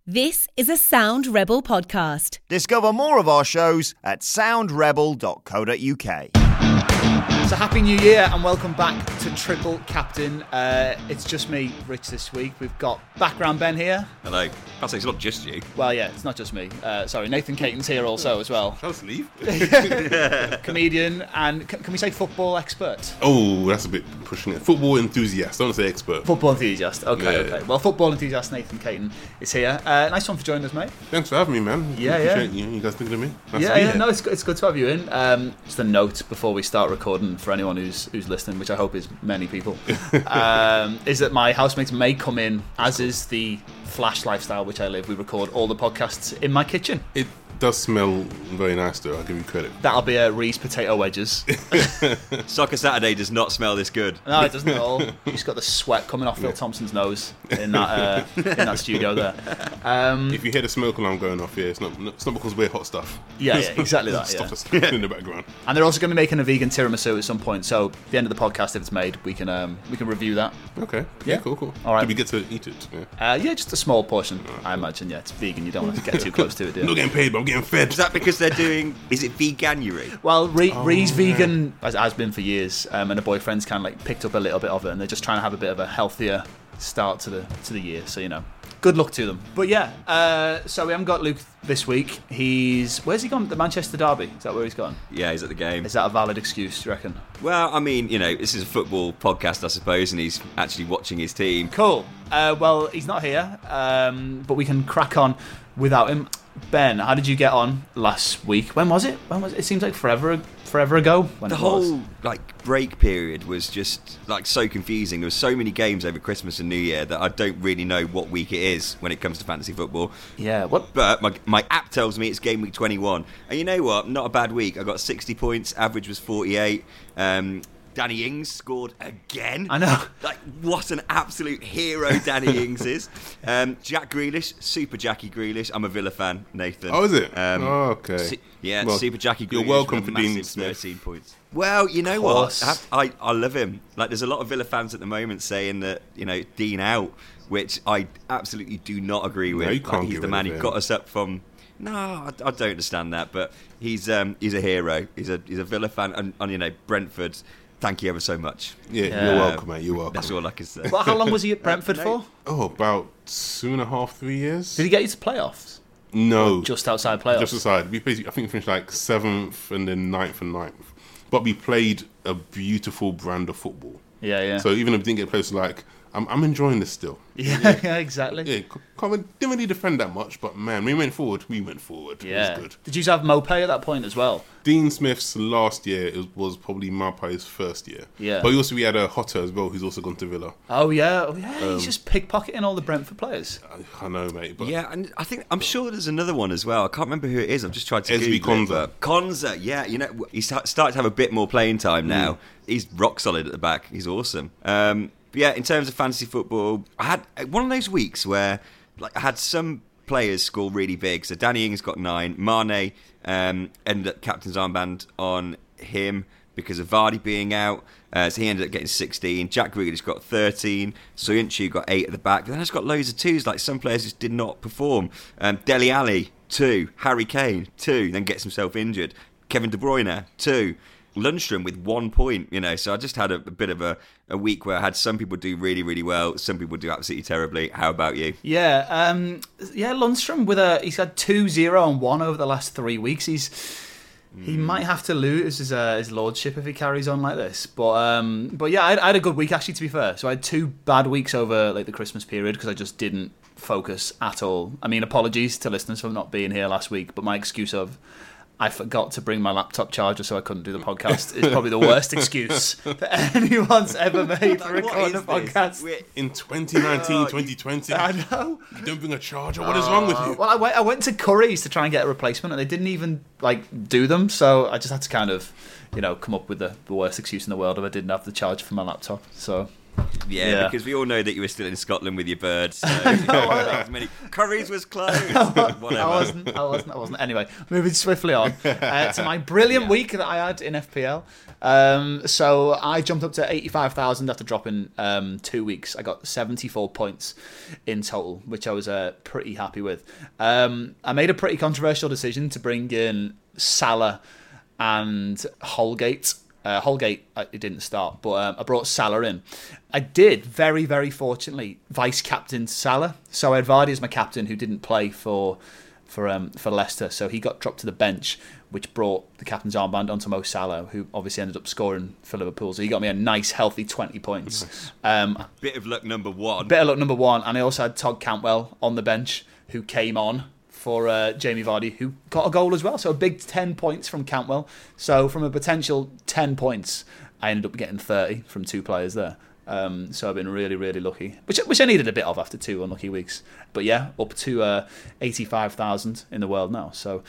This is a Sound Rebel podcast. Discover more of our shows at soundrebel.co.uk. So happy New Year and welcome back to Triple Captain. It's just me, Rich, this week. We've got background Ben here. Hello. I'll say it's not just you. Well, yeah, it's not just me. Sorry, Nathan Caton's here also as well. I'll just leave. Comedian and, can we say football expert? Oh, that's a bit pushing it. Football enthusiast. Don't say expert. Football enthusiast. Okay, Yeah. okay. Well, football enthusiast Nathan Caton is here. Nice one for joining us, mate. Thanks for having me, man. Yeah. Appreciate you guys thinking of me. Nice to be Yeah, here. no, it's good to have you in. Just a note before we start recording for anyone who's listening, which I hope is many people, is that my housemates may come in, as is the flash lifestyle which I live. We record all the podcasts in my kitchen. It does smell very nice, though. I'll give you credit. That'll be a Reese potato wedges. Soccer Saturday does not smell this good. No, it doesn't at all. You've just got the sweat coming off Phil Thompson's nose in that studio there. If you hear the smoke alarm going off here, it's not because we're hot stuff. Yeah, exactly that. Stuff Yeah. that's happening in the background. And they're also going to be making a vegan tiramisu at some point. So at the end of the podcast, if it's made, we can review that. Okay. Yeah. Yeah, cool. All right. Did we get to eat it? Yeah. Yeah, just a small portion, I imagine. Yeah, it's vegan. You don't want to get too close to it, do I'm you? not getting paid, but I'm getting fed. Is that because they're doing... Is it veganuary? Well, Ree's vegan has been for years, and her boyfriend's kind of like picked up a little bit of it, and they're just trying to have a bit of a healthier start to the year. So good luck to them. But yeah, so we haven't got Luke this week. Where's he gone? The Manchester Derby. Is that where he's gone? Yeah, he's at the game. Is that a valid excuse, do you reckon? Well, I mean, this is a football podcast, I suppose, and he's actually watching his team. Cool. Well, he's not here, but we can crack on without him. Ben, how did you get on last week? When was it? It seems like forever ago. The whole break period was just so confusing. There were so many games over Christmas and New Year that I don't really know what week it is when it comes to fantasy football. Yeah, what? But my app tells me it's game week 21. And you know what? Not a bad week. I got 60 points. Average was 48. Danny Ings scored again. I know. What an absolute hero Danny Ings is. Jack Grealish, Super Jackie Grealish. I'm a Villa fan, Nathan. Oh, is it? Okay. Well, Super Jackie Grealish. You're welcome with a for Dean massive Smith. 13 points. Well, you know course. what? I love him. There's a lot of Villa fans at the moment saying that, Dean out, which I absolutely do not agree with. No, you can't he's get the rid man of who him. got us up from... No, I don't understand that, but he's a hero. He's a Villa fan, and Brentford... Thank you ever so much. Yeah, you're welcome, mate. You're welcome. That's all I can say. Well, how long was he at Brentford for? Oh, about 2.5, 3 years. Did he get you to playoffs? No. Just outside playoffs? Just aside. We basically, I think we finished 7th and then 9th and 9th. But we played a beautiful brand of football. Yeah. So even if we didn't get close, I'm enjoying this still. Yeah, exactly. Yeah, didn't really defend that much, but man, we went forward. Yeah. It was good. Did you have Mopay at that point as well? Dean Smith's last year was probably Marpai's first year. Yeah. But we had a Hotter as well, who's also gone to Villa. Oh yeah. He's just pickpocketing all the Brentford players. I know, mate. But Yeah, and I'm sure there's another one as well. I can't remember who it is. I've just tried to Esby Google Konza. it. Konza, yeah. He's started to have a bit more playing time now. He's rock solid at the back. He's awesome. But yeah, in terms of fantasy football, I had one of those weeks where I had some players score really big. So Danny Ings got 9. Mane ended up captain's armband on him because of Vardy being out. So he ended up getting 16. Jack Grealish got 13. Soyuncu got 8 at the back. But then I just got loads of 2s. Some players just did not perform. Dele Alli, 2. Harry Kane, 2. Then gets himself injured. Kevin De Bruyne, 2. Lundstrom with 1 point, so I just had a bit of a week where I had some people do really, really well, some people do absolutely terribly. How about you? Yeah, Lundstrom he's had 2, 0 and 1 over the last 3 weeks. He might have to lose his lordship if he carries on like this. But yeah, I had a good week actually, to be fair. So I had 2 bad weeks over the Christmas period because I just didn't focus at all. I mean, apologies to listeners for not being here last week, but my excuse of I forgot to bring my laptop charger so I couldn't do the podcast is probably the worst excuse that anyone's ever made for recording a podcast. in 2019, 2020, I know. you don't bring a charger. What is wrong with you? Well, I went to Curry's to try and get a replacement, and they didn't even do them. So I just had to kind of, come up with the worst excuse in the world if I didn't have the charger for my laptop. So Yeah, because we all know that you were still in Scotland with your birds. So as many Currys was closed. Whatever. I wasn't. Anyway, moving swiftly on to my brilliant week that I had in FPL. So I jumped up to 85,000 after dropping 2 weeks. I got 74 points in total, which I was pretty happy with. I made a pretty controversial decision to bring in Salah and Holgate. Holgate, it didn't start, but I brought Salah in. I did, very, very fortunately, vice-captain Salah. So I had Vardy as my captain, who didn't play for Leicester. So he got dropped to the bench, which brought the captain's armband onto Mo Salah, who obviously ended up scoring for Liverpool. So he got me a nice, healthy 20 points. Nice. Bit of luck number one. And I also had Todd Cantwell on the bench, who came on for Jamie Vardy, who got a goal as well. So a big 10 points from Cantwell. So from a potential 10 points, I ended up getting 30 from 2 players there. So I've been really, really lucky, which I needed a bit of after 2 unlucky weeks. But yeah, up to 85,000 in the world now. So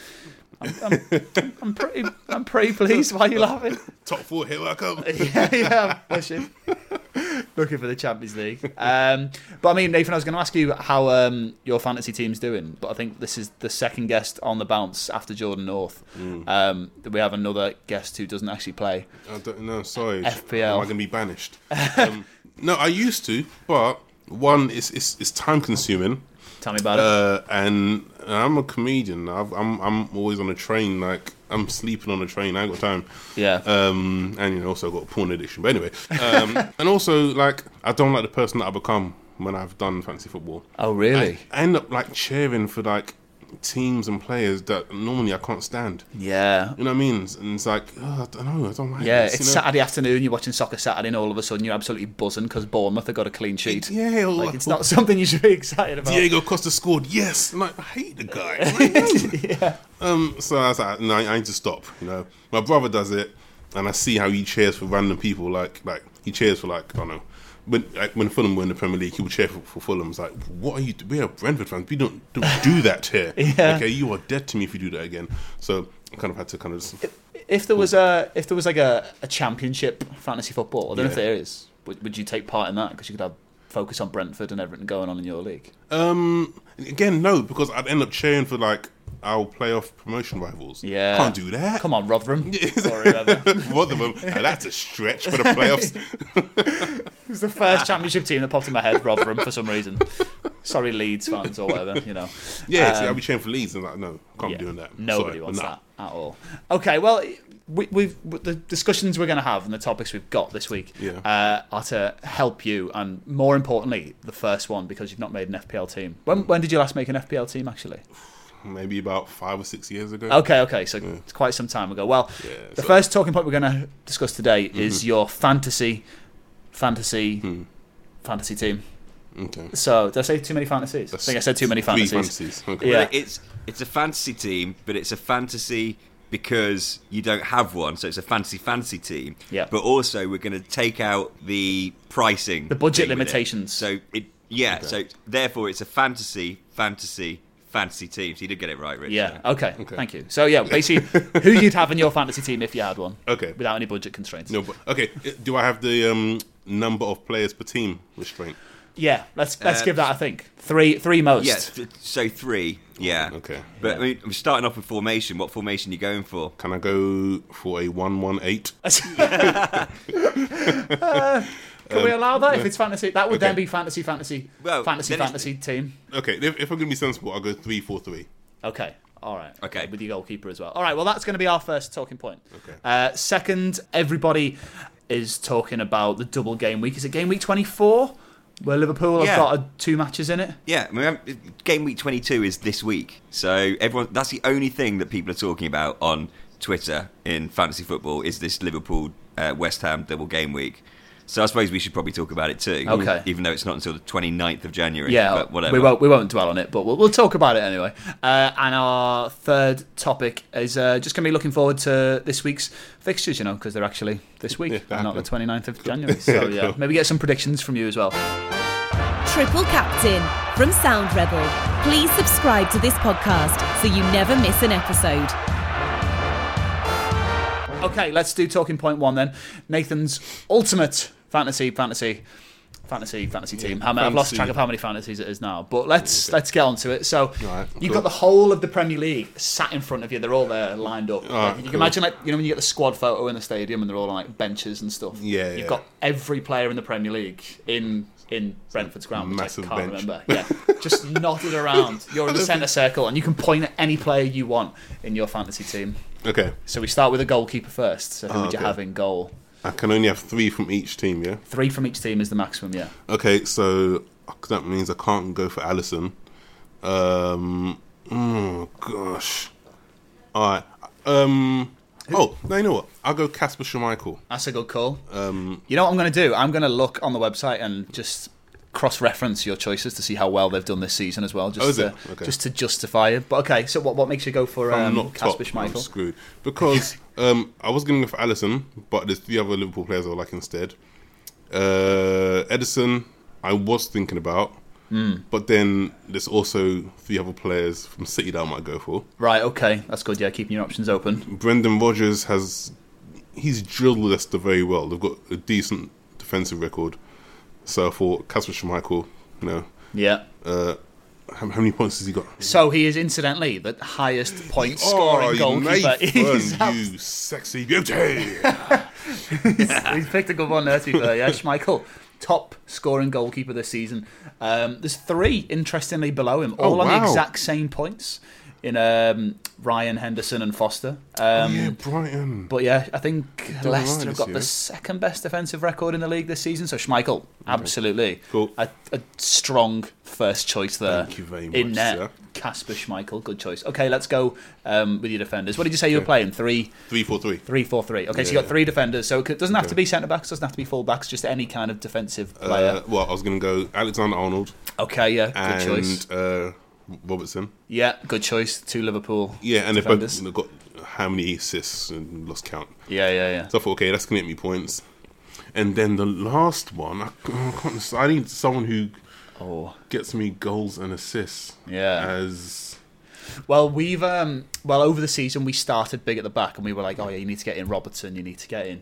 I'm pretty pleased. Why are you laughing? Top 4, here I come. yeah, pushing. Looking for the Champions League. But I mean, Nathan, I was going to ask you how your fantasy team's doing, but I think this is the second guest on the bounce after Jordan North. We have another guest who doesn't actually play. I don't know, sorry. FPL. Am I going to be banished? No, I used to, but one, it's time consuming. Tell me about it. And I'm a comedian. I'm always on a train. Like, I'm sleeping on a train. I ain't got time. Yeah. And also got a porn addiction. But anyway, and also like I don't like the person that I become when I've done fantasy football. Oh really? I end up like cheering for like teams and players that normally I can't stand. Yeah. You know what I mean? And it's like, I don't know, I don't like yeah, this. It's Saturday afternoon, you're watching Soccer Saturday, and all of a sudden you're absolutely buzzing because Bournemouth have got a clean sheet. Yeah. Like, it's not something you should be excited about. Diego Costa scored, yes. I'm like, I hate the guy. Like, yeah. So I was like, no, I need to stop. You know, my brother does it, and I see how he cheers for random people. Like he cheers for like, I don't know. When Fulham were in the Premier League, he would cheer for Fulham. It's like, what are you? We are Brentford fans. We don't do that here. Yeah. Okay, you are dead to me if you do that again. So I kind of had to kind of. Just, if there was like a championship fantasy football, I don't know if there is. Would you take part in that? Because you could have focus on Brentford and everything going on in your league. Again, no, because I'd end up cheering for like our playoff promotion rivals. Yeah, can't do that. Come on, Rotherham. Rotherham. That's a stretch for the playoffs. It was the first championship team that popped in my head. Rotherham for some reason. Sorry, Leeds fans or whatever. You know. Yeah, see, I'll be cheering for Leeds and like, no, can't be doing that. Nobody wants that at all. Okay, well, we've the discussions we're going to have and the topics we've got this week are to help you, and more importantly, the first one, because you've not made an FPL team. When did you last make an FPL team, actually? Maybe about 5 or 6 years ago. Okay, so it's quite some time ago. Well, the first talking point we're going to discuss today is your fantasy team. Okay. So, did I say too many fantasies? I think I said too many fantasies. 3 fantasies. Okay. Yeah. Well, it's a fantasy team, but it's a fantasy because you don't have one, so it's a fantasy team. Yeah. But also, we're going to take out the pricing, the budget thing with limitations. So so therefore, it's a fantasy team. So you did get it right, Rich. Yeah. Okay. Thank you. So yeah, basically, who you'd have in your fantasy team if you had one. Okay. Without any budget constraints. No, but okay. Do I have the number of players per team restraint? Yeah. Let's give that a think. Three most. Yes. So 3. Yeah. Okay. But I mean, we're starting off with formation. What formation are you going for? Can I go for a 1-1-8? Can we allow that if it's fantasy? That would then be fantasy Well, fantasy team. Okay, if I'm going to be sensible, I'll go 3-4-3. Okay. All right. Okay. With your goalkeeper as well. All right. Well, that's going to be our first talking point. Okay. Second, everybody is talking about the double game week. Is it game week 24? Where Liverpool have got 2 matches in it? Yeah, I mean, game week 22 is this week. So that's the only thing that people are talking about on Twitter in fantasy football is this Liverpool West Ham double game week. So I suppose we should probably talk about it too. Okay. Even though it's not until the 29th of January. Yeah, but whatever. We won't dwell on it, but we'll talk about it anyway. And our third topic is just going to be looking forward to this week's fixtures, because they're actually this week, and not the 29th of January. So yeah, maybe get some predictions from you as well. Triple Captain from Sound Rebel. Please subscribe to this podcast so you never miss an episode. Okay, let's do talking point 1 then. Nathan's ultimate fantasy fantasy team. I've lost track of how many fantasies it is now, but let's get onto it. So you've got the whole of the Premier League sat in front of you. They're all there lined up. You can imagine, like, when you get the squad photo in the stadium and they're all on like benches and stuff. You've got every player in the Premier League in Brentford's ground, which Massive I can't bench. remember. Yeah, just knotted around. You're in the centre circle, and you can point at any player you want in your fantasy team. Okay. So we start with a goalkeeper first. So who would you have in goal? I can only have 3 from each team, yeah? 3 from each team is the maximum, yeah. Okay, so that means I can't go for Alisson. Oh, gosh. Alright. No, you know what? I'll go Kasper Schmeichel. That's a good call. You know what I'm going to do? I'm going to look on the website and just cross-reference your choices to see how well they've done this season as well, just to justify it. But okay, so what makes you go for Kasper Schmeichel? I'm screwed. Because I was going to go for Alisson, but there's 3 other Liverpool players I would like instead. Edison, I was thinking about, but then there's also 3 other players from City that I might go for. Right, okay, that's good. Yeah, keeping your options open. Brendan Rodgers he's drilled Leicester very well. They've got a decent defensive record. So I thought Kasper Schmeichel, Yeah. How many points has he got? So he is incidentally the highest point scoring goalkeeper. You sexy beauty. He's picked a good one there, to be fair. Yeah, Schmeichel, top scoring goalkeeper this season. There's 3, interestingly, below him, all on the exact same points in Ryan, Henderson and Foster. Brighton. But yeah, I think Leicester have got the second best defensive record in the league this season. So Schmeichel, absolutely. Cool. A strong first choice there. Thank you very much, in net, sir. Casper Schmeichel, good choice. Okay, let's go with your defenders. What did you say you were playing? 3-4-3. 3-4-3. Okay, so you got 3 defenders. So it doesn't have to be centre backs, doesn't have to be full backs, just any kind of defensive player. I was going to go Alexander-Arnold. Okay, yeah, good choice. And Robertson. Yeah, good choice. 2 Liverpool. Yeah, and defenders. they've got how many assists and lost count. Yeah. So I thought, okay, that's going to get me points. And then the last one, I need someone who gets me goals and assists. Yeah. Well, we've over the season we started big at the back, and we were like, oh yeah, you need to get in Robertson, you need to get in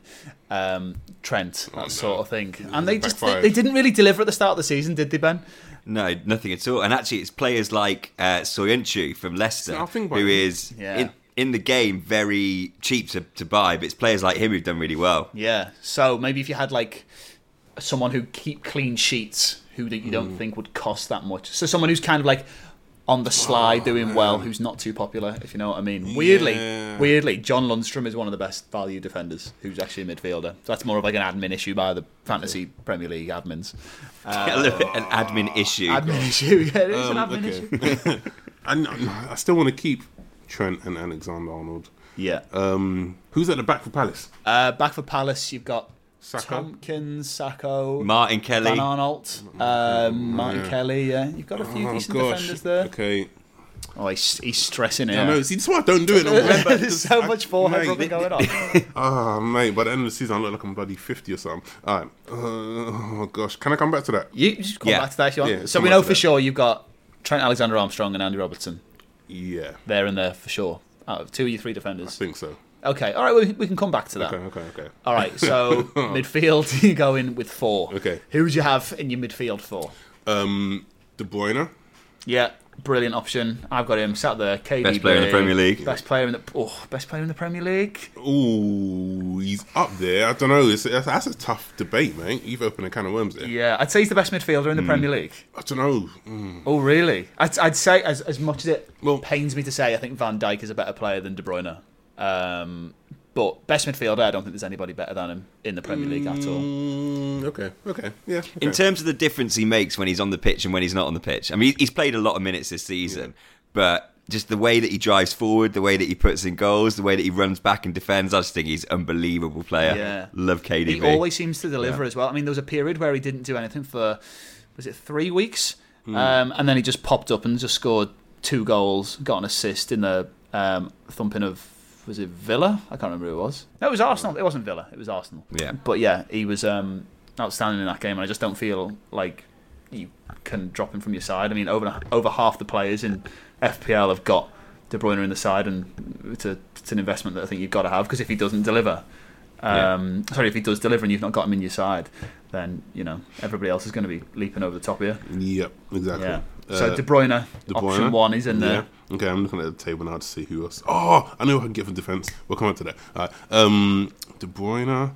Trent, sort of thing. And they didn't really deliver at the start of the season, did they, Ben? No, nothing at all. And actually, it's players like Soyuncu from Leicester, who is in the game very cheap to buy, but it's players like him who've done really well. Yeah. So maybe if you had like someone who keep clean sheets, who you don't think would cost that much. So someone who's kind of like on the slide doing well, who's not too popular, if you know what I mean. Weirdly, John Lundstrom is one of the best value defenders, who's actually a midfielder. So that's more of like an admin issue by the Fantasy Premier League admins. An admin issue. Admin issue, yeah, it is an admin issue. I still want to keep Trent and Alexander-Arnold. Yeah. Who's at the back for Palace? Back for Palace, you've got Saka? Tompkins, Sacco, Martin Kelly. Van Arnold, Martin Kelly. Yeah, you've got a few decent defenders there. Okay. Oh, he's stressing it. I know. See, that's why I don't do it. There's so much forehead rubbing going on. Mate, by the end of the season, I look like I'm bloody 50 or something. All right. Oh, gosh. Can I come back to that? You just come back to that if you want. Yeah, so we know for sure you've got Trent Alexander-Armstrong and Andy Robertson. Yeah. There and there for sure. Out of 2 of your 3 defenders. I think so. Okay, all right, we can come back to that. Okay. All right, so midfield, you go in with 4. Okay. Who would you have in your midfield 4? De Bruyne. Yeah, brilliant option. I've got him sat there. KDB, Best player in the Premier League. Best player in the Premier League. Ooh, he's up there. I don't know. That's a tough debate, mate. You've opened a can of worms there. Yeah, I'd say he's the best midfielder in the Premier League. I don't know. Oh, really? I'd say, as much as it pains me to say, I think Van Dijk is a better player than De Bruyne. But best midfielder, I don't think there's anybody better than him in the Premier League at all. Okay, yeah. Okay. In terms of the difference he makes when he's on the pitch and when he's not on the pitch, I mean, he's played a lot of minutes this season, but just the way that he drives forward, the way that he puts in goals, the way that he runs back and defends, I just think he's an unbelievable player. Yeah. Love KDB. He always seems to deliver as well. I mean, there was a period where he didn't do anything for, was it 3 weeks? And then he just popped up and just scored 2 goals, got an assist in the thumping of, was it Villa? I can't remember who it was. No, it was Arsenal. It wasn't Villa. It was Arsenal. Yeah. But yeah, he was outstanding in that game, and I just don't feel like you can drop him from your side. I mean, over half the players in FPL have got De Bruyne in the side, and it's an investment that I think you've got to have, because if he doesn't deliver, Sorry, if he does deliver and you've not got him in your side, then everybody else is going to be leaping over the top of you. Yep, exactly. Yeah. So De Bruyne, option 1 is in there. Yeah. Okay, I'm looking at the table now to see who else. Oh, I know who I can get for defence. We'll come on to that. All right. De Bruyne.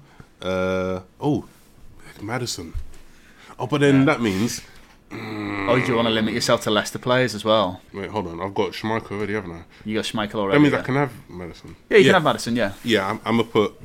Maddison. Oh, but then that means... do you want to limit yourself to Leicester players as well? Wait, hold on. I've got Schmeichel already, haven't I? You got Schmeichel already. That means I can have Maddison. Yeah, you can have Maddison, yeah. Yeah, I'm going to put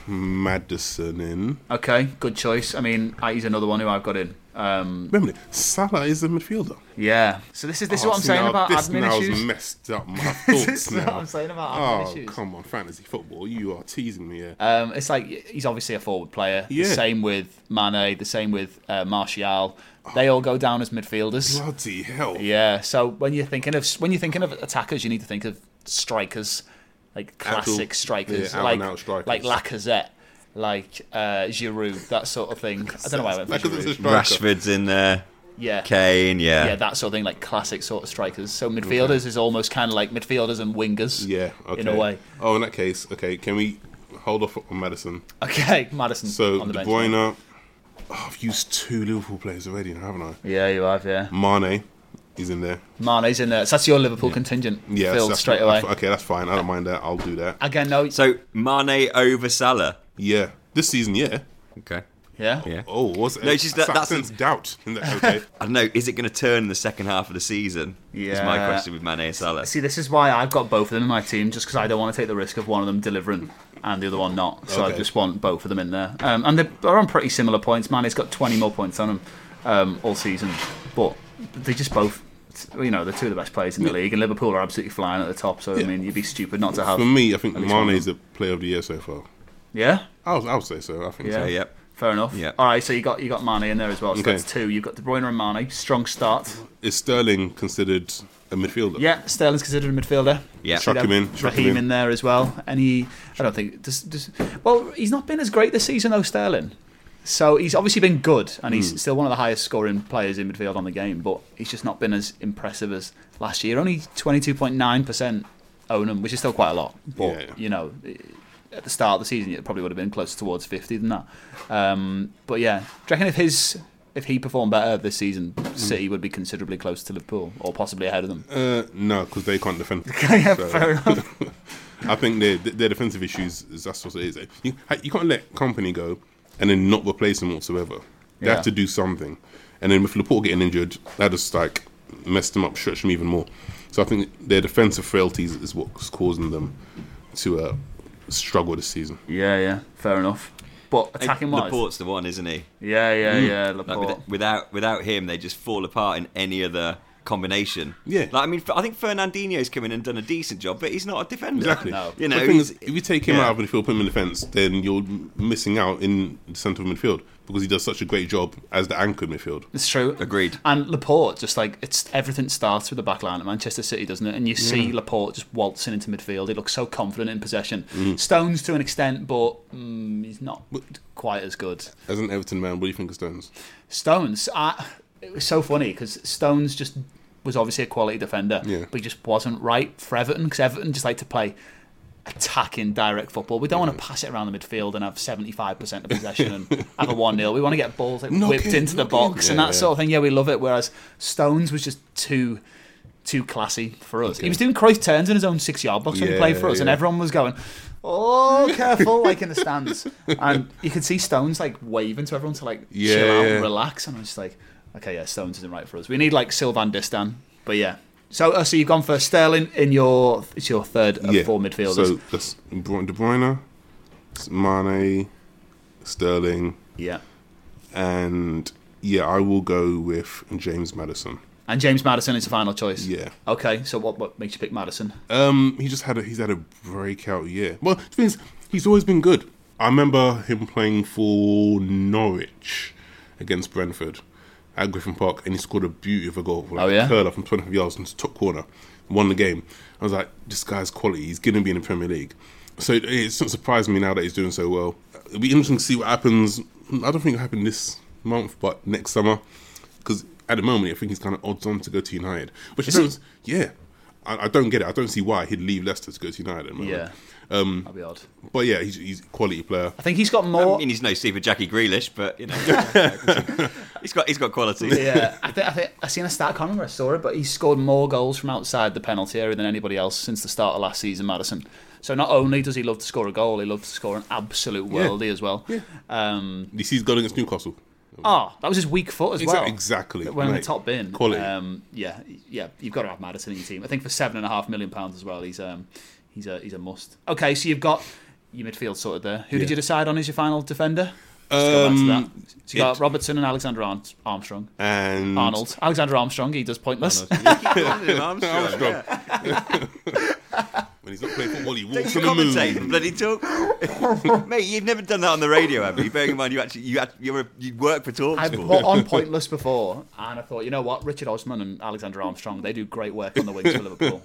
Maddison in. Okay, good choice. I mean, he's another one who I've got in. Remember, Salah is a midfielder. Yeah. So this is what I'm saying about admin issues. This messed up my thoughts This is now. what I'm saying about admin issues. Come on, fantasy football. You are teasing me here. It's like he's obviously a forward player. Yeah. The same with Mane. The same with Martial. They all go down as midfielders. Bloody hell. Yeah. So when you're thinking of attackers, you need to think of strikers, like classic strikers, out-and-out strikers. like Lacazette, like Giroud, that sort of thing. I don't know why I went for Giroud. Rashford's in there. Yeah. Kane, Yeah, that sort of thing, like classic sort of strikers. So midfielders is almost kind of like midfielders and wingers. Yeah, okay. In a way. Oh, in that case, okay, can we hold off on Maddison? Okay, Maddison So, on the De bench. Bruyne. I've used 2 Liverpool players already now, haven't I? Yeah, you have, yeah. Mane, he's in there. Mane's in there. So that's your Liverpool contingent filled that's straight away. Okay, that's fine. I don't mind that. I'll do that. Again, no. So Mane over Salah. Yeah. This season, yeah. Okay. Yeah? Yeah. Oh, what's it? No, it's just that's sense doubt. Okay. I don't know. Is it going to turn in the second half of the season? Is my Yeah. question with Mane and Salah. See, this is why I've got both of them in my team, just because I don't want to take the risk of one of them delivering and the other one not. So Okay. I just want both of them in there. And they're on pretty similar points. Mane's got 20 more points on him all season. But they just both, they're 2 of the best players in the league, and Liverpool are absolutely flying at the top. So, I mean, you'd be stupid not to have... For me, I think at least one of Mane is them. the player of the year so far. Yeah? I would say so. I think Yeah. so. Yep. Fair enough. Yeah. All right, so you got Mane in there as well. So Okay. that's 2. You've got De Bruyne and Mane. Strong start. Is Sterling considered a midfielder? Yeah, Sterling's considered a midfielder. Yeah. Chuck him in. Raheem in there as well. And I don't think... Well, he's not been as great this season, though, Sterling. So he's obviously been good, and he's still one of the highest scoring players in midfield on the game, but he's just not been as impressive as last year. Only 22.9% own him, which is still quite a lot. But, at the start of the season, it probably would have been closer towards 50 than that. But yeah, do you reckon if he performed better this season, City would be considerably closer to Liverpool, or possibly ahead of them? No, because they can't defend. Yeah, fair enough. I think their defensive issues, that's what it is. You can't let Company go and then not replace him whatsoever. They Yeah. have to do something. And then with Laporte getting injured, that just messed them up, stretched them even more. So I think their defensive frailties is what's causing them to struggle this season. Yeah, fair enough. But attacking wise, Laporte's the one, isn't he? yeah, Like Laporte. without him, they just fall apart in any other combination. Yeah. Like, I mean, I think Fernandinho's come in and done a decent job, but he's not a defender. Exactly. No. You The know, thing he's, is, if you take him out of midfield, put him in defence, then you're missing out in the centre of midfield because he does such a great job as the anchor midfield. It's true. Agreed. And Laporte, just everything starts with the back line at Manchester City, doesn't it? And you see Laporte just waltzing into midfield. He looks so confident in possession. Stones to an extent, but he's not quite as good. As an Everton man, what do you think of Stones? Stones, it was so funny because Stones just was obviously a quality defender, but he just wasn't right for Everton, because Everton just like to play attacking direct football. We don't want to pass it around the midfield and have 75% of possession and have a 1-0. We want to get balls whipped into the box and that sort of thing. Yeah, we love it. Whereas Stones was just too classy for us. He was doing Cruyff turns in his own 6-yard box when he played for us, and everyone was going, "Oh, careful!" like in the stands, and you could see Stones waving to everyone to chill out and relax. And I was just like, "Okay, yeah, Stones isn't right for us. We need Sylvain Distin." But yeah. So you've gone for Sterling it's your third of 4 midfielders. So that's De Bruyne, Mane, Sterling, and I will go with James Maddison. And James Maddison is the final choice. Yeah. Okay. So what makes you pick Maddison? He's had a breakout year. Well, the thing is, he's always been good. I remember him playing for Norwich against Brentford at Griffin Park, and he scored a beauty of a goal. A curler from 25 yards into the top corner. Won the game. I was like, this guy's quality. He's going to be in the Premier League. So it's not surprising me now that he's doing so well. It'll be interesting to see what happens. I don't think it'll happen this month, but next summer. Because at the moment, I think he's kind of odds on to go to United. Which Is he? yeah. I don't get it. I don't see why he'd leave Leicester to go to United at the moment. Yeah. That'd be odd. But yeah, he's a quality player. I think he's got more. I mean, he's no Stephen Jackie Grealish, but you know, he's got quality. Yeah, I think I seen a stat. I can't remember. I saw it, but he's scored more goals from outside the penalty area than anybody else since the start of last season, Maddison. So not only does he love to score a goal, he loves to score an absolute worldie as well. Yeah. You see his goal against Newcastle. Oh, that was his weak foot as well. Exactly. When in the mate. top bin. Quality. Yeah, you've got to have Maddison in your team. I think for £7.5 million as well, he's a must. Okay, so you've got your midfield sorted there. Who did you decide on as your final defender? Just go back to that. So you got Robertson and Alexander Armstrong. And Arnold. Alexander Armstrong, he does pointless. Armstrong. When he's not playing football, he Don't walks you on the moon. commentate and bloody talk? Mate, you've never done that on the radio, have you? Bearing in mind you work for I've TalkSport. put on Pointless before, and I thought, you know what, Richard Osman and Alexander Armstrong, they do great work on the wings for Liverpool.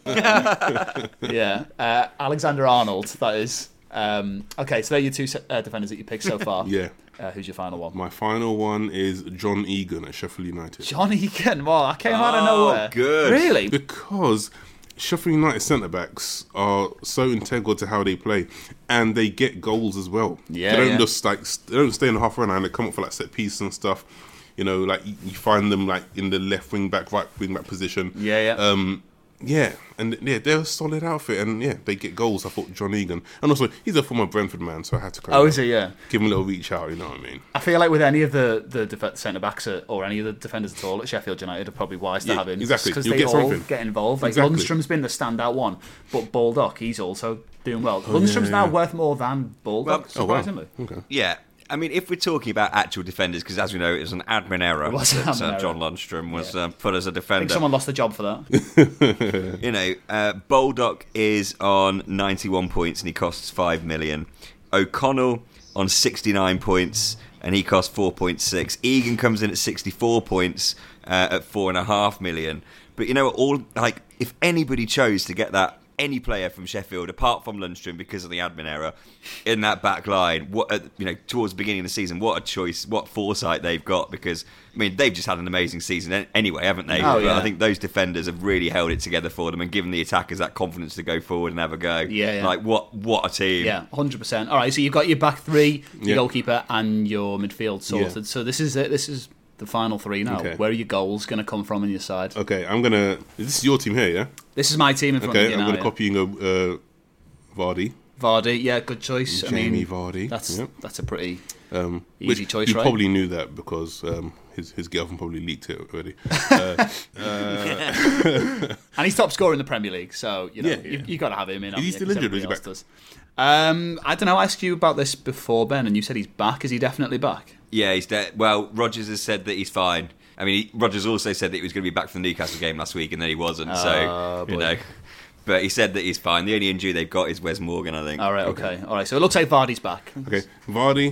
Alexander Arnold, that is. Okay, so they're your two defenders that you picked so far. Yeah. Who's your final one? My final one is John Egan at Sheffield United. John Egan. Well, I came out of nowhere. Good. Really? Because Sheffield United centre-backs are so integral to how they play, and they get goals as well. Yeah, they don't just they don't stay in the half run and they come up for like set pieces and stuff. You know, like you find them like in the left wing back, right wing back position. And they're a solid outfit, and they get goals. I thought John Egan, and also he's a former Brentford man, so I had to kind of is he? Yeah. give him a little reach out. You know what I mean? I feel like with any of the centre backs or any of the defenders at all at Sheffield United, are probably wise to have him. Exactly, because you'll they get all something. get involved. Like Exactly. Lundstrom's been the standout one, but Baldock, he's also doing well. Lundstrom's now worth more than Baldock, surprisingly. Okay. Yeah. I mean, if we're talking about actual defenders, because as we know, it was an admin error It was an that admin error. John Lundstrom was put as a I think defender. someone lost the job for that. You know, Baldock is on 91 points and he costs 5 million. O'Connell on 69 points and he costs 4.6. Egan comes in at 64 points at 4.5 million. But you know, if anybody chose to get that, any player from Sheffield, apart from Lundstrom, because of the admin error in that back line, towards the beginning of the season, what a choice, what foresight they've got, because I mean they've just had an amazing season anyway, haven't they? Oh, But yeah. I think those defenders have really held it together for them and given the attackers that confidence to go forward and have a go. Yeah. Like what a team. Yeah, 100%. All right, so you've got your back three, your Yeah. goalkeeper, and your midfield sorted. Yeah. So this is it. This is the final three now. Okay. Where are your goals going to come from on your side? Okay, this is your team here, yeah? This is my team in front of Okay, you I'm now. going to copy you and go Vardy. Vardy, yeah, good choice. Jamie Vardy. That's a pretty Yep. easy Which choice, you right? probably knew that because his girlfriend probably leaked it already. And he's top scorer in the Premier League, so you know Yeah. you've got to have him in. Is he haven't you? still 'Cause injured or is he everybody back? else does. I don't know. I asked you about this before, Ben, and you said he's back. Is he definitely back? Yeah, he's dead. Well, Rodgers has said that he's fine. I mean, Rodgers also said that he was going to be back for the Newcastle game last week, and then he wasn't. So, boy. you know. But he said that he's fine. The only injury they've got is Wes Morgan, I think. All right, okay. All right. So it looks like Vardy's back. Okay, Vardy.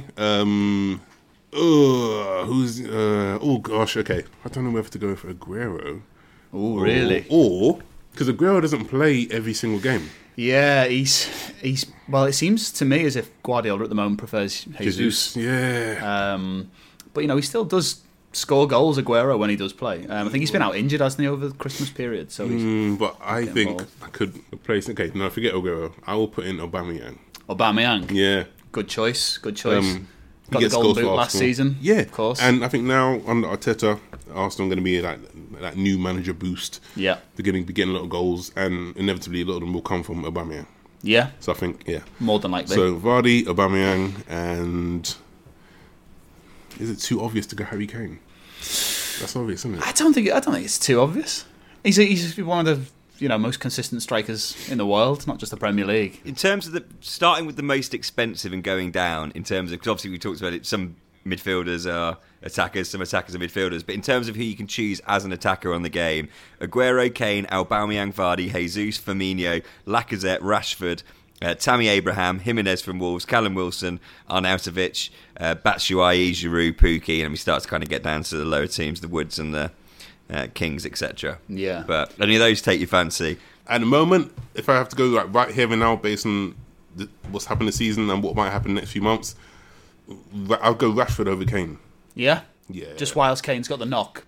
Oh gosh. Okay, I don't know whether to go for Aguero. Oh, really? Or because Aguero doesn't play every single game. Yeah, he's. Well, it seems to me as if Guardiola at the moment prefers Jesus. Yeah. But you know, he still does score goals, Aguero, when he does play. I think he's been out injured, hasn't he, over the Christmas period? So he's But I Get think involved. I could replace. Okay, no, forget Aguero. I will put in Aubameyang. Aubameyang. Yeah. Good choice. Good choice. He Got the gets golden goals for boot last Arsenal. season. Yeah, of course. And I think now under Arteta, Arsenal are going to be that new manager boost. Yeah. They're going to be getting a lot of goals, and inevitably a lot of them will come from Aubameyang. Yeah, So I think, yeah. more than likely. So Vardy, Aubameyang, and is it too obvious to go Harry Kane? That's obvious, isn't it? I don't think it's too obvious. He's one of the most consistent strikers in the world, not just the Premier League. In terms of starting with the most expensive and going down, in terms of, because obviously we talked about it, some midfielders are attackers, some attackers are midfielders, but in terms of who you can choose as an attacker on the game, Aguero, Kane, Aubameyang, Vardy, Jesus, Firmino, Lacazette, Rashford, Tammy Abraham, Jimenez from Wolves, Callum Wilson, Arnautovic, Batshuayi, Giroud, Pukki, and we start to kind of get down to the lower teams, the Woods and the Kings, etc. Yeah. But any of those take your fancy? At the moment, if I have to go right here and now based on what's happened this season and what might happen next few months, I'll go Rashford over Kane. Yeah? Yeah. Just whilst Kane's got the knock,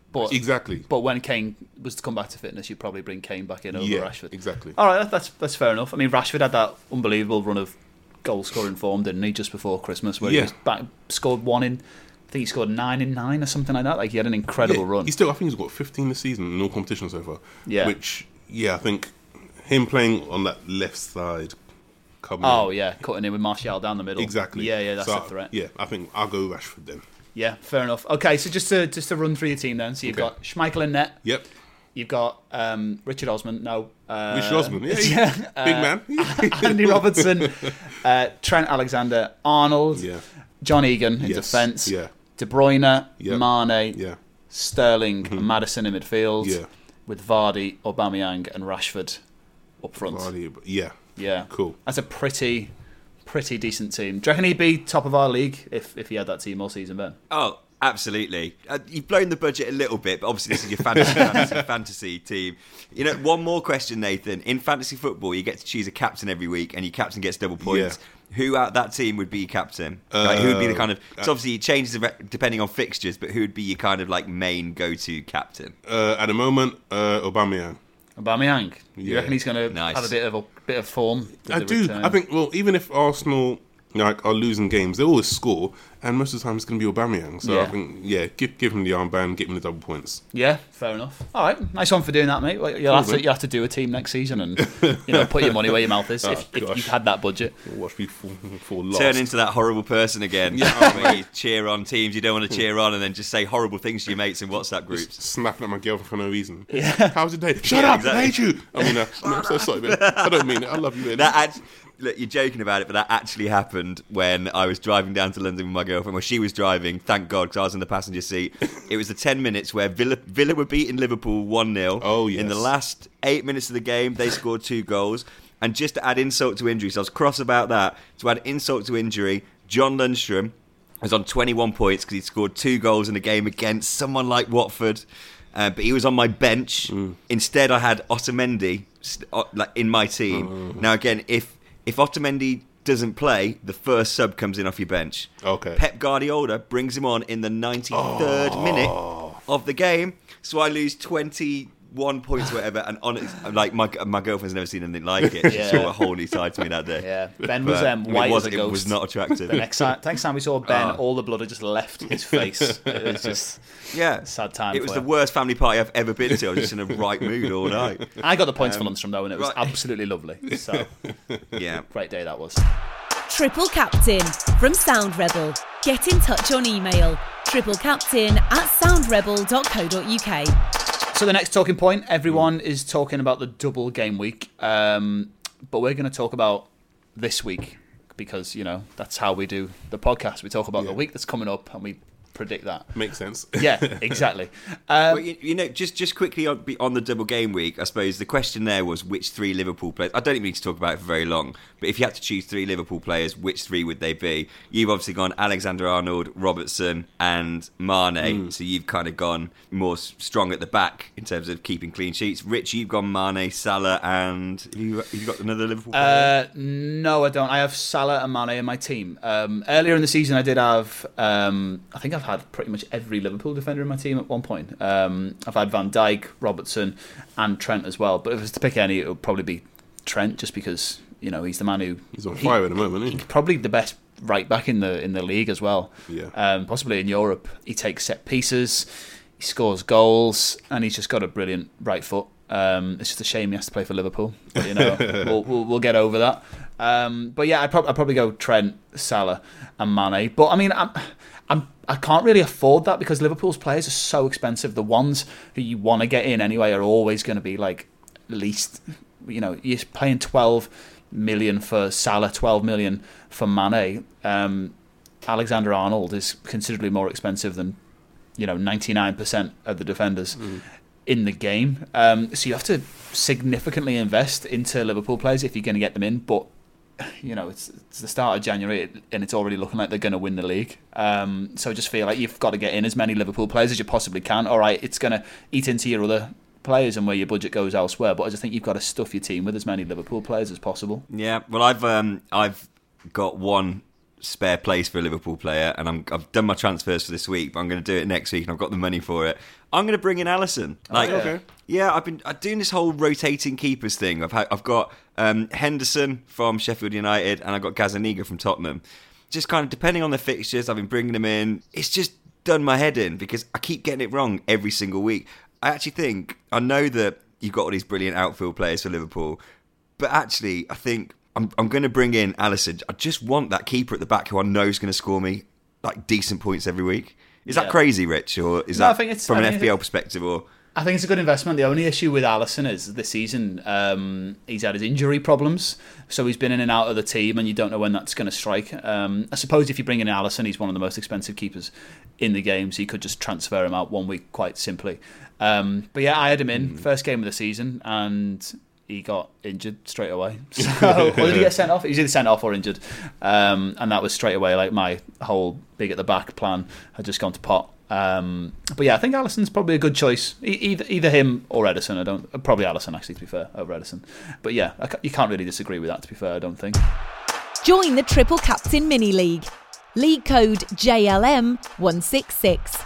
But Exactly. But when Kane was to come back to fitness, you'd probably bring Kane back in over Rashford. Exactly. All right, that's fair enough. I mean, Rashford had that unbelievable run of goal-scoring form, didn't he, just before Christmas, where he was scored one in... I think he scored 9 in 9 or something like that. Like, he had an incredible run. I think he's got 15 this season in all competitions so far. Yeah. Which, I think him playing on that left side, cutting in with Martial down the middle. Exactly. Yeah, that's a threat. Yeah, I think I'll go Rashford then. Yeah, fair enough. Okay, so just to run through your team then. So you've got Schmeichel in net. Yep. You've got Richard Osman. Richard Osman, big man. Andy Robertson, Trent Alexander-Arnold, John Egan in defence, De Bruyne, Mane, Sterling, and Maddison in midfield, with Vardy, Aubameyang, and Rashford up front. Yeah. Cool. That's a pretty decent team. Do you reckon he'd be top of our league if he had that team all season, Ben? Oh, absolutely. You've blown the budget a little bit, but obviously this is your fantasy team. You know, one more question, Nathan. In fantasy football, you get to choose a captain every week, and your captain gets double points. Who out that team would be your captain? Who would be the kind of... So obviously it changes depending on fixtures, but who would be your kind of like main go-to captain? At the moment, Aubameyang. Aubameyang? You reckon he's going to have a bit of form? I do. Return? I think, even if Arsenal are losing games, they always score, and most of the time it's going to be Aubameyang. So I think, give him the armband, give him the double points. Yeah, fair enough. All right, nice one for doing that, mate. You'll have to do a team next season and put your money where your mouth is if you've had that budget. Watch me fall lost. Turn into that horrible person again. Where you cheer on teams you don't want to cheer on, and then just say horrible things to your mates in WhatsApp groups. Just snapping at my girlfriend for no reason. Yeah. How's your day? Shut up! Exactly. I hate you. I mean, I'm so sorry, man. I don't mean it. I love you, man. Look, you're joking about it, but that actually happened when I was driving down to London with my girlfriend. Well, she was driving, thank God, because I was in the passenger seat. It was the 10 minutes where Villa were beating Liverpool 1-0. Oh, yes. In the last 8 minutes of the game, they scored 2 goals. And just to add insult to injury, so I was cross about that, to add insult to injury, John Lundstrom was on 21 points because he scored 2 goals in a game against someone like Watford. But he was on my bench. Instead, I had Otamendi in my team. Now, again, if Otamendi doesn't play, the first sub comes in off your bench. Okay. Pep Guardiola brings him on in the 93rd minute of the game, so I lose 21 points or whatever, and my girlfriend's never seen anything like it. She saw a whole new side to me that day. Yeah, Ben was white as a ghost. It was not attractive. The next time we saw Ben, all the blood had just left his face. It was just a sad time. It was the worst family party I've ever been to. I was just in a right mood all night. I got the points for Lundstrom though, and it was absolutely lovely. So great day that was. Triple Captain from Sound Rebel. Get in touch on email triplecaptain@soundrebel.co.uk. So the next talking point, everyone is talking about the double game week, but we're going to talk about this week because, that's how we do the podcast. We talk about the week that's coming up and we predict that. Makes sense. Yeah, exactly. Well, just quickly on the double game week, I suppose the question there was which 3 Liverpool players. I don't even need to talk about it for very long, but if you had to choose 3 Liverpool players, which 3 would they be? You've obviously gone Alexander-Arnold, Robertson, and Mane. So you've kind of gone more strong at the back in terms of keeping clean sheets. Rich, you've gone Mane, Salah, and you've got another Liverpool player? No, I don't. I have Salah and Mane in my team. Earlier in the season, I did have. I think I've had pretty much every Liverpool defender in my team at one point. I've had Van Dijk, Robertson, and Trent as well. But if I was to pick any, it would probably be Trent, just because he's the man who he's on fire at the moment. Isn't he? He's probably the best right back in the league as well. Yeah, possibly in Europe. He takes set pieces, he scores goals, and he's just got a brilliant right foot. It's just a shame he has to play for Liverpool, but we'll get over that. But yeah, I'd probably go Trent, Salah, and Mane. But I mean, I can't really afford that because Liverpool's players are so expensive. The ones who you want to get in anyway are always going to be like at least, you're paying 12 million for Salah, 12 million for Mane. Alexander-Arnold is considerably more expensive than 99% of the defenders in the game. So you have to significantly invest into Liverpool players if you're going to get them in. But it's the start of January and it's already looking like they're going to win the league. So I just feel like you've got to get in as many Liverpool players as you possibly can. All right, it's going to eat into your other players and where your budget goes elsewhere, but I just think you've got to stuff your team with as many Liverpool players as possible. Yeah, well, I've got one spare place for a Liverpool player, and I've done my transfers for this week, but I'm going to do it next week, and I've got the money for it. I'm going to bring in Alisson. Like, okay. Yeah, I've been doing this whole rotating keepers thing. I've got Henderson from Sheffield United, and I've got Gazzaniga from Tottenham. Just kind of depending on the fixtures, I've been bringing them in. It's just done my head in because I keep getting it wrong every single week. I actually think, I know that you've got all these brilliant outfield players for Liverpool, but actually I think I'm going to bring in Alisson. I just want that keeper at the back who I know is going to score me like decent points every week. Is that crazy, Rich, or is that from an FPL perspective? Or I think it's a good investment. The only issue with Alisson is this season he's had his injury problems, so he's been in and out of the team, and you don't know when that's going to strike. I suppose if you bring in Alisson, he's one of the most expensive keepers in the game, so you could just transfer him out one week quite simply. But yeah, I had him in first game of the season, and he got injured straight away. So, or did he get sent off? He was either sent off or injured, and that was straight away. Like my whole big at the back plan had just gone to pot. But yeah, I think Alisson's probably a good choice. Either him or Ederson. Probably Alisson, actually, to be fair, over Ederson. But yeah, you can't really disagree with that, to be fair, I don't think. Join the Triple Captain Mini League. League code JLM166.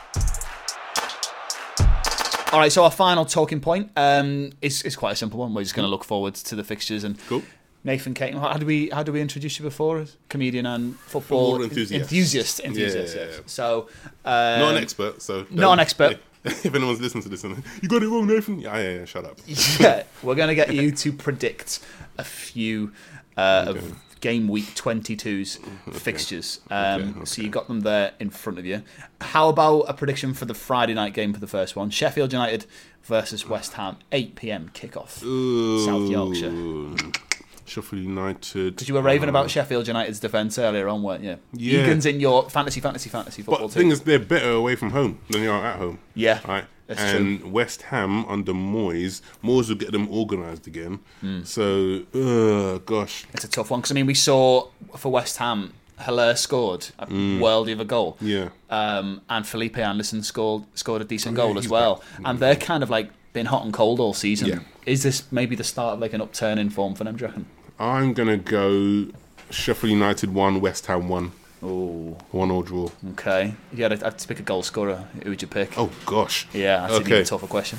All right, so our final talking point is quite a simple one. We're just going to look forward to the fixtures. And Cool. Nathan Caton, how did we introduce you before? As comedian and football enthusiast. Yeah. So Not an expert, so not an expert. If anyone's listening to this, and you got it wrong, Nathan. Yeah. Shut up. Yeah, we're going to get you to predict a few of game week 22's fixtures. So you've got them there in front of you. How about a prediction for the Friday night game for the first one? Sheffield United versus West Ham, 8 p.m. kickoff. South Yorkshire. Sheffield United. Because you were raving about Sheffield United's defence earlier on, weren't you? Yeah. Egan's in your fantasy football But the thing is, they're better away from home than they are at home. Yeah, right. that's and true. West Ham under Moyes will get them organised again. So, gosh. It's a tough one because I mean we saw for West Ham, Haller scored a worldie of a goal. Yeah. And Felipe Anderson scored a decent goal as well. And they're kind of like been hot and cold all season. Yeah. Is this maybe the start of like an upturn in form for them, do you reckon? I'm going to go Sheffield United 1, West Ham 1. Oh, 1-1 draw. okay. You had to pick a goal scorer. Who would you pick? Oh, gosh. Yeah, that's even a tougher question.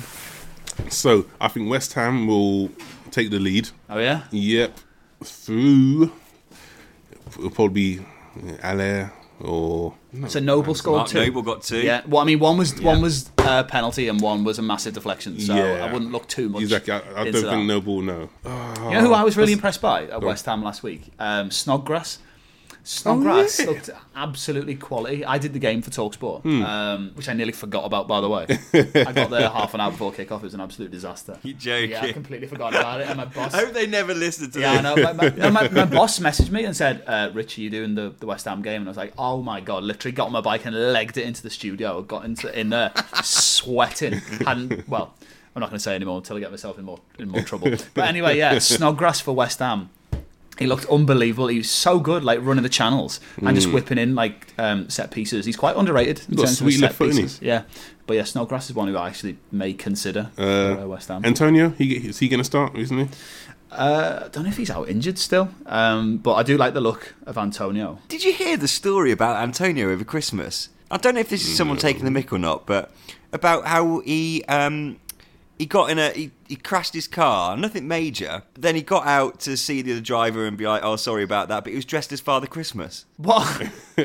So, I think West Ham will take the lead. Oh, yeah? Yep. Through, it'll probably be Allaire or... No, So Noble scored Mark 2. Noble got 2. Yeah, well, I mean, one was a penalty and one was a massive deflection, so I wouldn't look too much. Exactly. I don't into think that. Noble. No. You know who I was really impressed by at West Ham last week? Snodgrass. Snodgrass looked absolutely quality. I did the game for TalkSport, which I nearly forgot about, by the way. I got there half an hour before kickoff. It was an absolute disaster. You're joking. Yeah, I completely forgot about it. And my boss... I hope they never listened to Yeah, this. I know. My boss messaged me and said, Rich, are you doing the West Ham game? And I was like, oh my God, literally got on my bike and legged it into the studio. Got in there sweating. Well, I'm not going to say anymore until I get myself in more trouble. But anyway, yeah, Snodgrass for West Ham. He looked unbelievable. He was so good, like running the channels and just whipping in like set pieces. He's quite underrated in terms of set pieces. Yeah, but yeah, Snodgrass is one who I actually may consider for West Ham. Antonio, is he going to start recently? I don't know if he's out injured still, but I do like the look of Antonio. Did you hear the story about Antonio over Christmas? I don't know if this is someone taking the mick or not, but about how he got in he crashed his car, nothing major. Then he got out to see the other driver and be like, "Oh, sorry about that," but he was dressed as Father Christmas. What?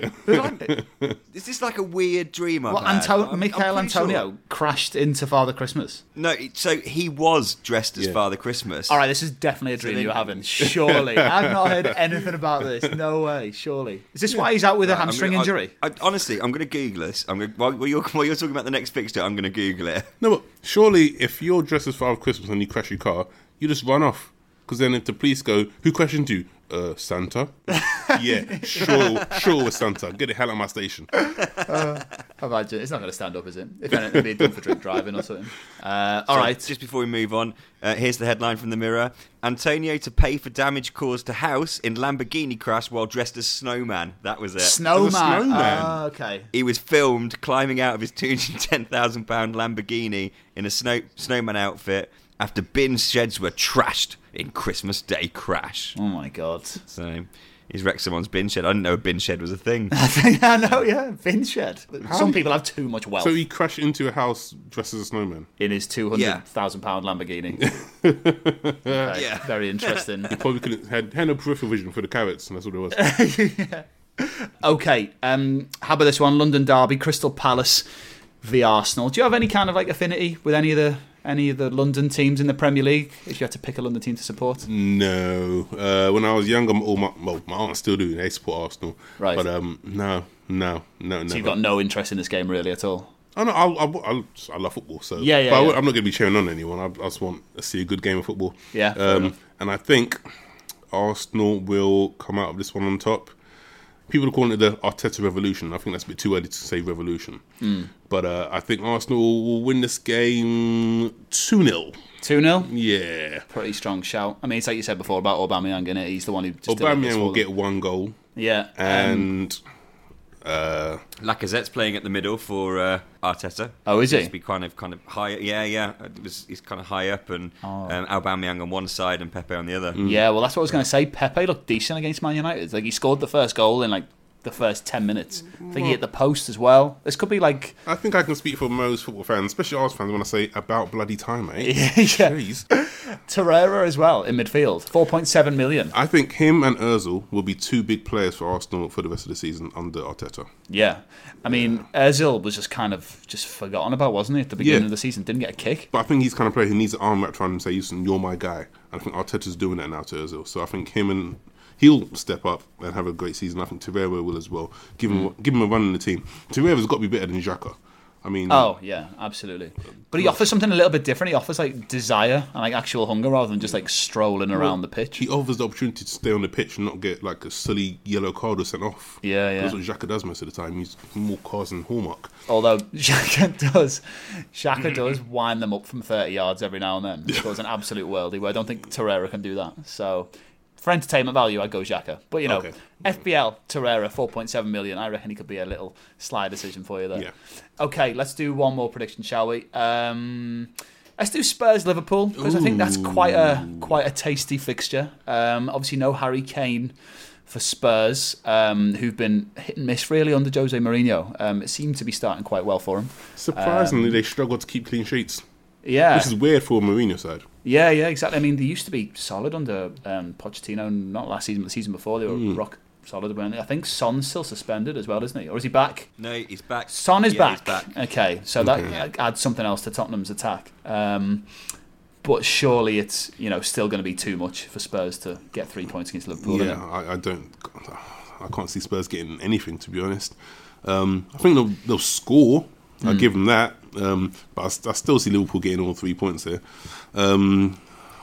Is this like a weird dream I've had? Michael Antonio crashed into Father Christmas. No, so he was dressed as Father Christmas. All right, this is definitely a dream you're having. Surely. I've not heard anything about this. No way, surely. Is this why he's out with a hamstring injury? Honestly, I'm going to Google this. While you're talking about the next fixture, I'm going to Google it. No, but surely if you're dressed as Father Christmas and you crash your car, you just run off. Because then if the police go, who questioned you? Santa? Yeah, sure it was Santa. Get the hell out of my station. Imagine. It's not going to stand up, is it? If anything, it'd be done for drink driving or something. All right. Just before we move on, here's the headline from the Mirror. Antonio to pay for damage caused to house in Lamborghini crash while dressed as snowman. That was it. Snowman. Snowman. Okay. He was filmed climbing out of his £210,000 Lamborghini in a snowman outfit after bin sheds were trashed in Christmas Day crash. Oh my God. So, He's wrecked someone's bin shed. I didn't know a bin shed was a thing. I know, yeah, bin shed. Some people have too much wealth. So he crashed into a house dressed as a snowman. In his £200,000 Lamborghini. Okay, Yeah. very interesting. He probably couldn't had no peripheral vision for the carrots, and that's what it was. Okay, how about this one? London Derby, Crystal Palace v Arsenal. Do you have any kind of like affinity with any of the London teams in the Premier League? If you had to pick a London team to support, No. When I was younger, my aunts still do. They support Arsenal. Right. But no, never. so you've got no interest in this game really at all. Oh no, I love football. So Yeah, but yeah. I'm not going to be cheering on anyone. I just want to see a good game of football. Yeah, fair enough. And I think Arsenal will come out of this one on top. People are calling it the Arteta revolution. I think that's a bit too early to say revolution. But I think Arsenal will win this game 2-0. 2-0? Yeah. Pretty strong shout. I mean, it's like you said before about Aubameyang, innit? He's the one who just Aubameyang will get one goal. Yeah. And Lacazette's playing at the middle for Arteta. Oh, is he? He's be kind of high. Yeah. He's kind of high up, and Aubameyang on one side and Pepe on the other. Yeah, well, that's what I was going to say. Pepe looked decent against Man United. Like, he scored the first goal in, like, the first 10 minutes. I think he hit the post as well. This could be, like... I think I can speak for most football fans, especially Arsenal fans, when I say about bloody time, mate. Yeah. Jeez. Torreira as well in midfield. 4.7 million. I think him and Ozil will be two big players for Arsenal for the rest of the season under Arteta. Yeah. I mean, Ozil was just kind of forgotten about, wasn't he, at the beginning Yeah. of the season? Didn't get a kick. But I think he's the kind of player who needs an arm wrapped around him and say, listen, you're my guy. And I think Arteta's doing that now to Ozil. So I think he'll step up and have a great season. I think Torreira will as well. Give him a run in the team. Torreira's got to be better than Xhaka. I mean... Oh, yeah, absolutely. But he offers something a little bit different. He offers, like, desire and, like, actual hunger rather than just, like, strolling around the pitch. He offers the opportunity to stay on the pitch and not get, like, a silly yellow card or sent off. Yeah. That's what Xhaka does most of the time. He's more cards than Hallmark. Although Xhaka does wind them up from 30 yards every now and then. He scores an absolute worldie, where I don't think Torreira can do that. So... for entertainment value, I'd go Xhaka. But, you know, Okay. FPL, Torreira, 4.7 million. I reckon he could be a little slide decision for you there. Yeah. Okay, let's do one more prediction, shall we? Let's do Spurs-Liverpool, because I think that's quite a tasty fixture. Obviously, no Harry Kane for Spurs, who've been hit and miss, really, under Jose Mourinho. It seemed to be starting quite well for him. Surprisingly, they struggled to keep clean sheets. Yeah. Which is weird for a Mourinho side. Yeah, exactly. I mean, they used to be solid under Pochettino, not last season, but the season before. They were rock solid. I think Son's still suspended as well, isn't he? Or is he back? No, he's back. Son is back. He's back. Okay, so that adds something else to Tottenham's attack. But surely it's still going to be too much for Spurs to get 3 points against Liverpool. Yeah, I can't see Spurs getting anything, to be honest. I think they'll score. I'll give them that. But I still see Liverpool getting all 3 points there. I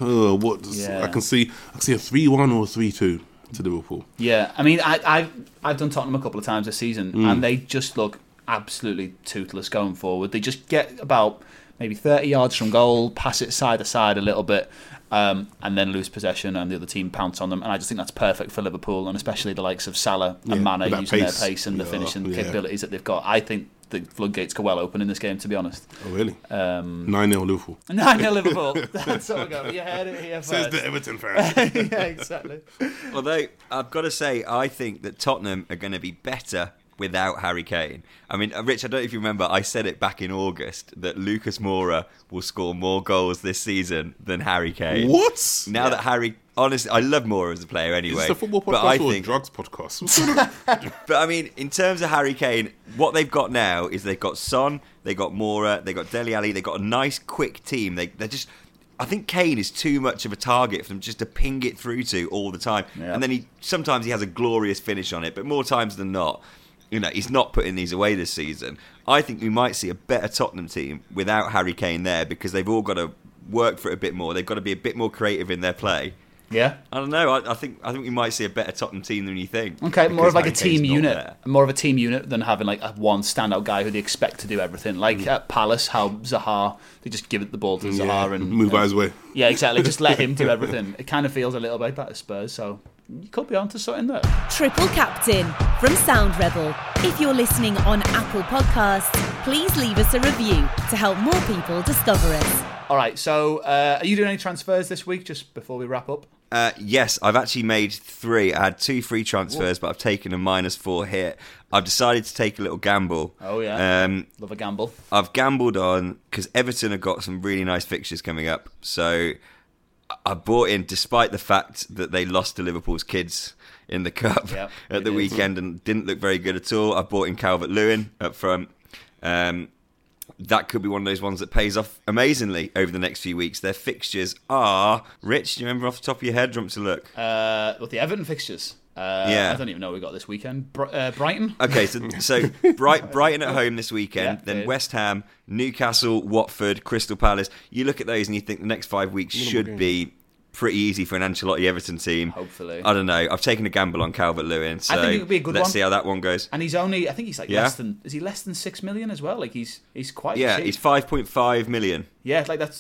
can see a 3-1 or 3-2 to Liverpool. Yeah, I mean, I've done Tottenham a couple of times this season, and they just look absolutely toothless going forward. They just get about maybe 30 yards from goal, pass it side to side a little bit, and then lose possession, and the other team pounce on them. And I just think that's perfect for Liverpool, and especially the likes of Salah and Mane using their pace and the finishing capabilities that they've got. I think the floodgates could well open in this game, to be honest. Oh, really? 9-0 Liverpool. 9-0 Liverpool. That's what we got. You heard it here first. Says the Everton fan. Yeah, exactly. Although, I've got to say, I think that Tottenham are going to be better without Harry Kane. I mean, Rich, I don't know if you remember, I said it back in August that Lucas Moura will score more goals this season than Harry Kane. What? Now that Harry... Honestly, I love Moura as a player anyway. Is this a football but podcast I or think, a drugs podcast? But I mean, in terms of Harry Kane, what they've got now is they've got Son, they've got Moura, they've got Dele Alli, they've got a nice, quick team. They're just... I think Kane is too much of a target for them just to ping it through to all the time. Yeah. And then sometimes he has a glorious finish on it, but more times than not, he's not putting these away this season. I think we might see a better Tottenham team without Harry Kane there, because they've all got to work for it a bit more. They've got to be a bit more creative in their play. Yeah. I don't know. I think we might see a better Tottenham team than you think. Okay, more of like a team Kane's not unit. there. More of a team unit than having like one standout guy who they expect to do everything. Like at Palace, how Zaha, they just give it the ball to Zaha and move out his way. Yeah, exactly. Just let him do everything. It kind of feels a little bit like that at Spurs, so you could be onto something there. Triple Captain from Sound Rebel. If you're listening on Apple Podcasts, please leave us a review to help more people discover us. All right, so are you doing any transfers this week, just before we wrap up? Yes, I've actually made 3. I had 2 free transfers, but I've taken a -4 hit. I've decided to take a little gamble. Oh, yeah. Love a gamble. I've gambled on, because Everton have got some really nice fixtures coming up. So I bought in, despite the fact that they lost to Liverpool's kids in the Cup at the weekend and didn't look very good at all. I bought in Calvert-Lewin up front. That could be one of those ones that pays off amazingly over the next few weeks. Their fixtures are... Rich, do you remember off the top of your head? Do you want to look? The Everton fixtures. I don't even know what we got this weekend. Brighton? Okay, so Brighton at home this weekend, then West Ham, Newcastle, Watford, Crystal Palace. You look at those and you think the next 5 weeks should be pretty easy for an Ancelotti Everton team. Hopefully. I don't know. I've taken a gamble on Calvert-Lewin, so I think it would be a good let's see how that one goes. And he's only, I think he's like less than 6 million as well? Like he's quite cheap. He's 5.5 million. Yeah, like that's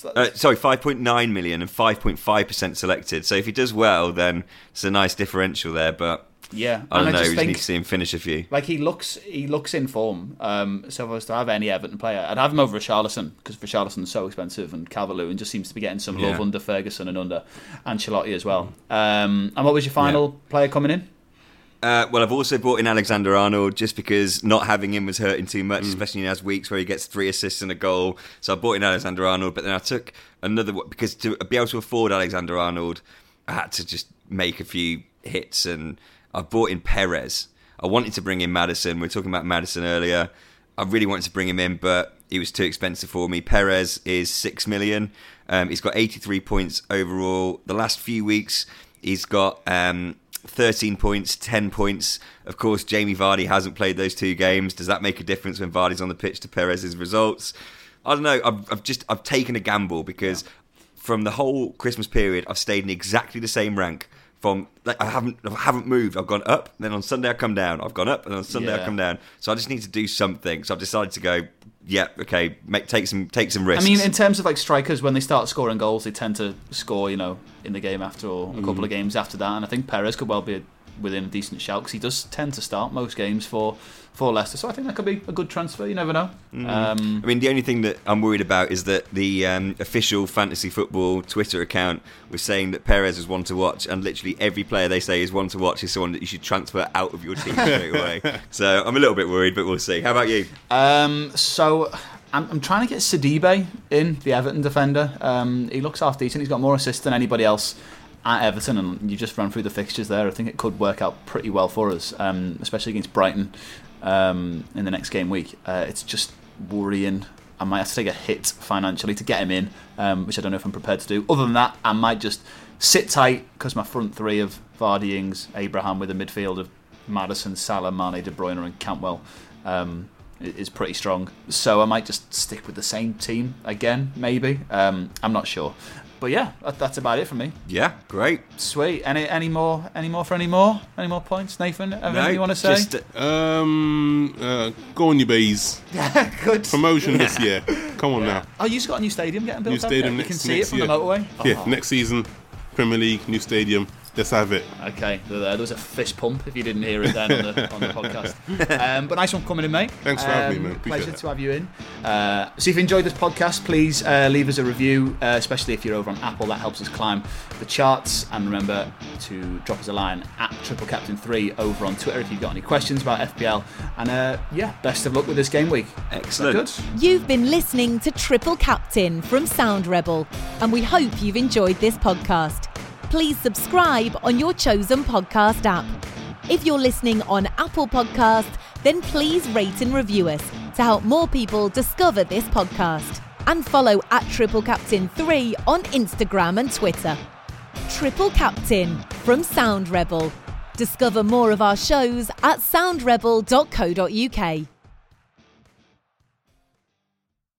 5.9 million and 5.5% selected. So if he does well, then it's a nice differential there, but yeah, I don't know. just We just need to see him finish a few. Like he looks in form. So if I was to have any Everton player, I'd have him over Richarlison, because Richarlison's so expensive, and Calvert-Lewin just seems to be getting some love under Ferguson and under Ancelotti as well. And what was your final player coming in? Well, I've also brought in Alexander-Arnold, just because not having him was hurting too much, especially in his weeks where he gets 3 assists and a goal. So I brought in Alexander-Arnold, but then I took another one, because to be able to afford Alexander-Arnold, I had to just make a few hits, and I brought in Perez. I wanted to bring in Maddison. We were talking about Maddison earlier. I really wanted to bring him in, but he was too expensive for me. Perez is 6 million. He's got 83 points overall. The last few weeks, he's got 13 points, 10 points. Of course, Jamie Vardy hasn't played those 2 games. Does that make a difference when Vardy's on the pitch to Perez's results? I don't know. I've taken a gamble, because from the whole Christmas period, I've stayed in exactly the same rank. I haven't moved. I've gone up, then on Sunday I come down. I've gone up, and on Sunday I come down. So I just need to do something. So I've decided to go. Yeah, okay. Take some risks. I mean, in terms of like strikers, when they start scoring goals, they tend to score, in the game after, or a couple of games after that. And I think Perez could well be within a decent shout, because he does tend to start most games for Leicester. So I think that could be a good transfer. You never know. I mean, the only thing that I'm worried about is that the official fantasy football Twitter account was saying that Perez is one to watch, and literally every player they say is one to watch is someone that you should transfer out of your team straight away. So I'm a little bit worried, but we'll see. How about you? So I'm trying to get Sidibe in, the Everton defender. He looks half decent. He's got more assists than anybody else at Everton, and you just ran through the fixtures there. I think it could work out pretty well for us, especially against Brighton in the next game week. It's just worrying. I might have to take a hit financially to get him in, which I don't know if I'm prepared to do. Other than that, I might just sit tight, because my front 3 of Vardy, Ings, Abraham, with a midfield of Maddison, Salah, Mane, De Bruyne and Cantwell is pretty strong. So I might just stick with the same team again, maybe. I'm not sure. But yeah, that's about it for me. Yeah, great. Sweet. Any more points, Nathan? Anything you want to say? Just, go on, you bees. Yeah, good. Promotion this year. Come on now. Oh, you just got a new stadium getting built up? New stadium You next can see it from year. the motorway? Yeah, next season, Premier League, new stadium. Let's have it. Okay, there was a fist pump if you didn't hear it then on the podcast. But nice one coming in, mate. Thanks for having me, man. Appreciate Pleasure that. to have you in. So if you enjoyed this podcast, please leave us a review, especially if you're over on Apple. That helps us climb the charts. And remember to drop us a line at TripleCaptain3 over on Twitter if you've got any questions about FPL. And best of luck with this game week. Excellent. Good? You've been listening to Triple Captain from Sound Rebel, and we hope you've enjoyed this podcast. Please subscribe on your chosen podcast app. If you're listening on Apple Podcasts, then please rate and review us to help more people discover this podcast. And follow at Triple Captain 3 on Instagram and Twitter. Triple Captain from Sound Rebel. Discover more of our shows at soundrebel.co.uk.